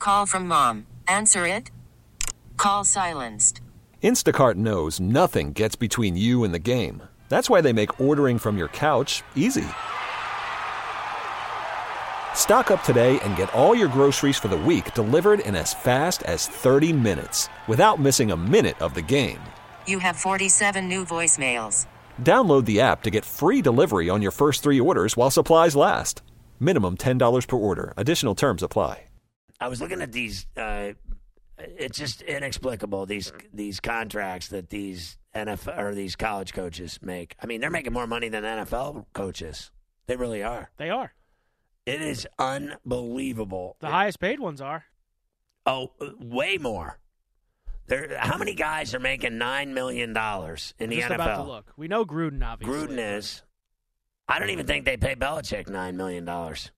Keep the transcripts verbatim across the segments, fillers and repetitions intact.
Call from mom. Answer it. Call silenced. Instacart knows nothing gets between you and the game. That's why they make ordering from your couch easy. Stock up today and get all your groceries for the week delivered in as fast as thirty minutes without missing a minute of the game. You have forty-seven new voicemails. Download the app to get free delivery on your first three orders while supplies last. Minimum ten dollars per order. Additional terms apply. I was looking at these. Uh, it's just inexplicable, these these contracts that these N F L or these college coaches make. I mean, they're making more money than N F L coaches. They really are. They are. It is unbelievable. The highest paid ones are. Oh, way more. There, how many guys are making nine million dollars in the Just N F L? about to look. We know Gruden, obviously. Gruden is. I don't even think they pay Belichick nine million dollars.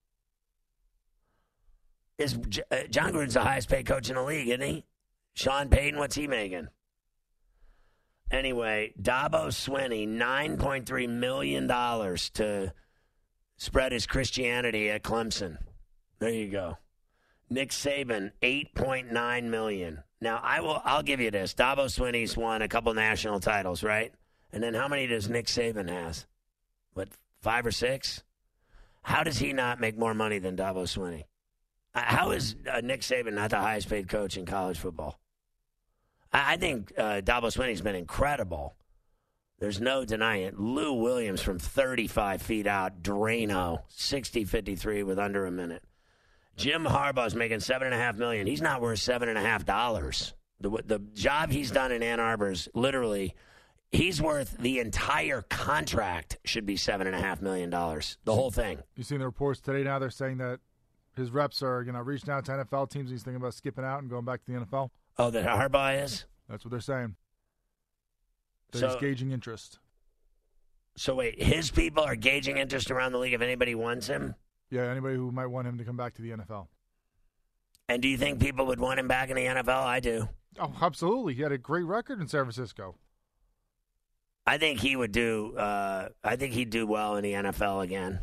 Is uh, John Gruden's the highest paid coach in the league, isn't he? Sean Payton, what's he making? Anyway, Dabo Swinney, nine point three million dollars to spread his Christianity at Clemson. There you go. Nick Saban, eight point nine million dollars. Now, I will, I'll give you this. Dabo Swinney's won a couple national titles, right? And then how many does Nick Saban has? What, five or six? How does he not make more money than Dabo Swinney? How is uh, Nick Saban not the highest paid coach in college football? I, I think uh, Dabo Swinney's been incredible. There's no denying it. Lou Williams from thirty-five feet out, Drano, sixty fifty-three with under a minute. Jim Harbaugh's making seven and a half million. He's not worth seven and a half dollars. The the job he's done in Ann Arbor is literally, he's worth the entire contract should be seven and a half million dollars. The whole thing. You seen the reports today? Now they're saying that his reps are, you know, reaching out to N F L teams. He's thinking about skipping out and going back to the N F L. Oh, that Harbaugh is? That's what they're saying. That So- he's gauging interest. So wait, his people are gauging interest around the league if anybody wants him? Yeah, anybody who might want him to come back to the N F L. And do you think people would want him back in the N F L? I do. Oh, absolutely. He had a great record in San Francisco. I think he would do. Uh, I think he'd do well in the N F L again.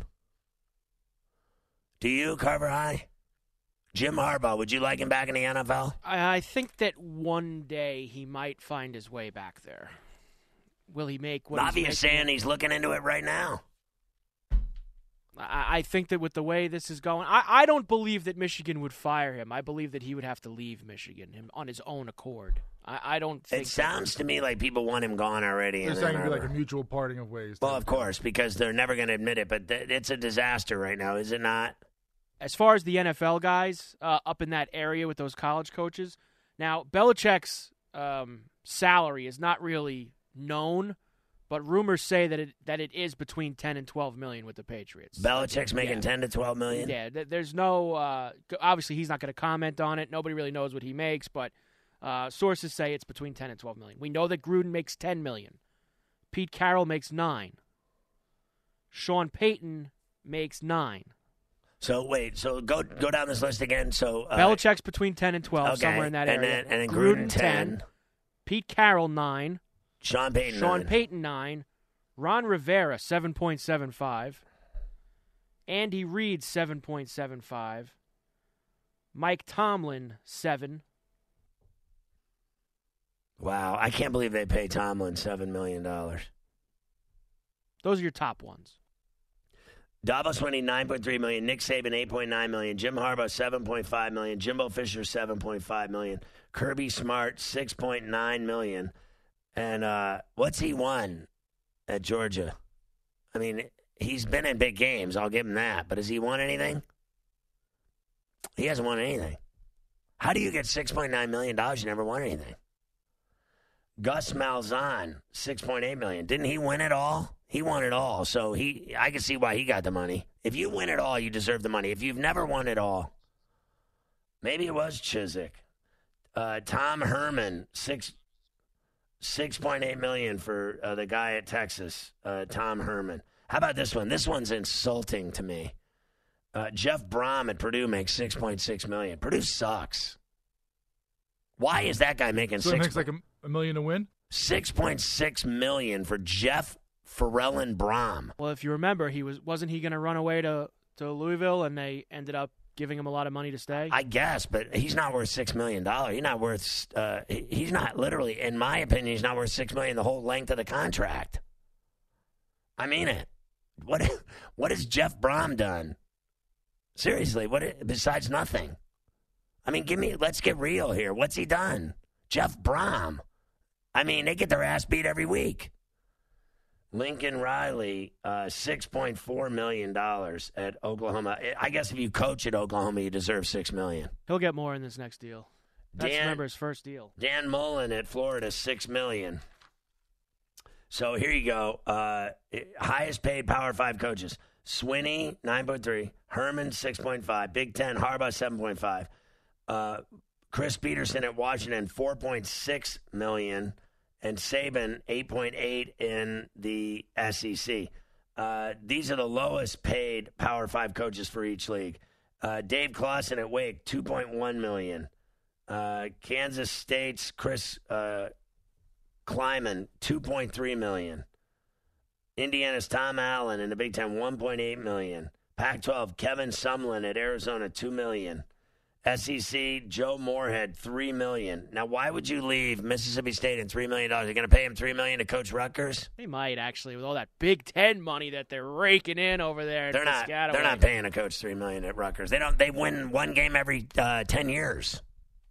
Do you, Carver High? Jim Harbaugh, would you like him back in the N F L? I, I think that one day he might find his way back there. Will he make what Bobby he's is making? saying he's looking into it right now. I, I think that with the way this is going, I, I don't believe that Michigan would fire him. I believe that he would have to leave Michigan him on his own accord. I, I don't think It sounds to me like people want him gone already. They're in saying Ann it'd be like Arbor. a mutual parting of ways. Well, of course, because they're never going to admit it, but th- it's a disaster right now, is it not? as far as the N F L guys uh, up in that area with those college coaches, now Belichick's um, salary is not really known, but rumors say that it that it is between ten and twelve million with the Patriots. Belichick's making yeah. ten to twelve million. Yeah, th- there's no. Uh, obviously, he's not going to comment on it. Nobody really knows what he makes, but uh, sources say it's between ten and twelve million. We know that Gruden makes ten million. Pete Carroll makes nine. Sean Payton makes nine. So wait, so go go down this list again. So uh, Belichick's between ten and twelve, okay, somewhere in that and area. Then, and then Gruden, Gruden ten. Pete Carroll nine. Sean Payton Sean nine. Payton nine. Ron Rivera seven point seven five. Andy Reid seven point seven five. Mike Tomlin seven. Wow, I can't believe they pay Tomlin seven million dollars. Those are your top ones. Dabo Swinney nine point three million dollars, Nick Saban eight point nine million dollars, Jim Harbaugh seven point five million dollars, Jimbo Fisher seven point five million dollars, Kirby Smart six point nine million dollars. And uh, what's he won at Georgia? I mean, he's been in big games, I'll give him that, but has he won anything? He hasn't won anything. How do you get six point nine million dollars? You never won anything. Gus Malzahn, six point eight million dollars. Didn't he win it all? He won it all, so he. I can see why he got the money. If you win it all, you deserve the money. If you've never won it all, maybe it was Chiswick. Uh, Tom Herman, six six point eight million dollars for uh, the guy at Texas, uh, Tom Herman. How about this one? This one's insulting to me. Uh, Jeff Brom at Purdue makes six point six million dollars. Purdue sucks. Why is that guy making So it six? makes like a, a million to win? six point six million dollars for Jeff Farrell Brom. Well, if you remember, he was wasn't he going to run away to, to Louisville, and they ended up giving him a lot of money to stay? I guess, but he's not worth six million dollars. He's not worth, uh, he's not literally, in my opinion, he's not worth six million dollars the whole length of the contract. I mean it. What What has Jeff Brom done? Seriously, what besides nothing? I mean, give me, let's get real here. What's he done? Jeff Brom. I mean, they get their ass beat every week. Lincoln Riley, uh, six point four million dollars at Oklahoma. I guess if you coach at Oklahoma, you deserve six million dollars. He'll get more in this next deal. That's, Dan, remember, his first deal. Dan Mullen at Florida, six million dollars. So here you go. Uh, highest paid Power Five coaches. Swinney, nine point three. Herman, six point five. Big Ten, Harbaugh, seven point five. Uh, Chris Peterson at Washington, four point six million dollars. And Saban, eight point eight in the S E C. Uh, these are the lowest paid Power Five coaches for each league. Uh, Dave Clawson at Wake, two point one million dollars. Uh, Kansas State's Chris uh, Kleiman, two point three million dollars. Indiana's Tom Allen in the Big Ten, one point eight million dollars. Pac twelve, Kevin Sumlin at Arizona, two million dollars. S E C, Joe Moorhead, three million dollars. Now, why would you leave Mississippi State in three million dollars? You're going to pay him three million dollars to coach Rutgers? They might, actually, with all that Big Ten money that they're raking in over there. They're not, they're not paying a coach three million dollars at Rutgers. They don't. They win one game every uh, ten years.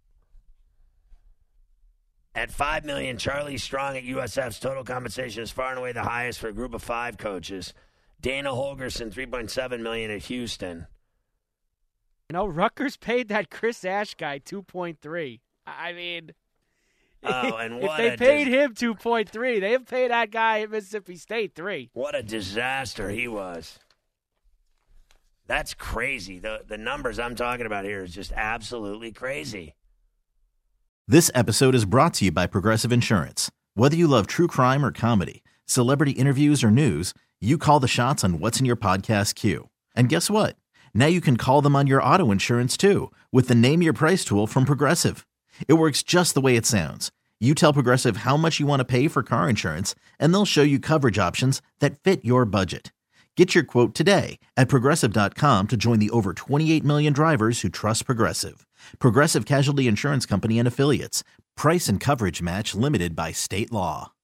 At five million dollars, Charlie Strong at U S F's total compensation is far and away the highest for a group of five coaches. Dana Holgerson, three point seven million dollars at Houston. You know, Rutgers paid that Chris Ash guy two point three. I mean, oh, and if what they a paid dis- him two point three, they have paid that guy at Mississippi State three. What a disaster he was. That's crazy. The the numbers I'm talking about here is just absolutely crazy. This episode is brought to you by Progressive Insurance. Whether you love true crime or comedy, celebrity interviews or news, you call the shots on what's in your podcast queue. And guess what? Now you can call them on your auto insurance, too, with the Name Your Price tool from Progressive. It works just the way it sounds. You tell Progressive how much you want to pay for car insurance, and they'll show you coverage options that fit your budget. Get your quote today at Progressive dot com to join the over twenty-eight million drivers who trust Progressive. Progressive Casualty Insurance Company and Affiliates. Price and coverage match limited by state law.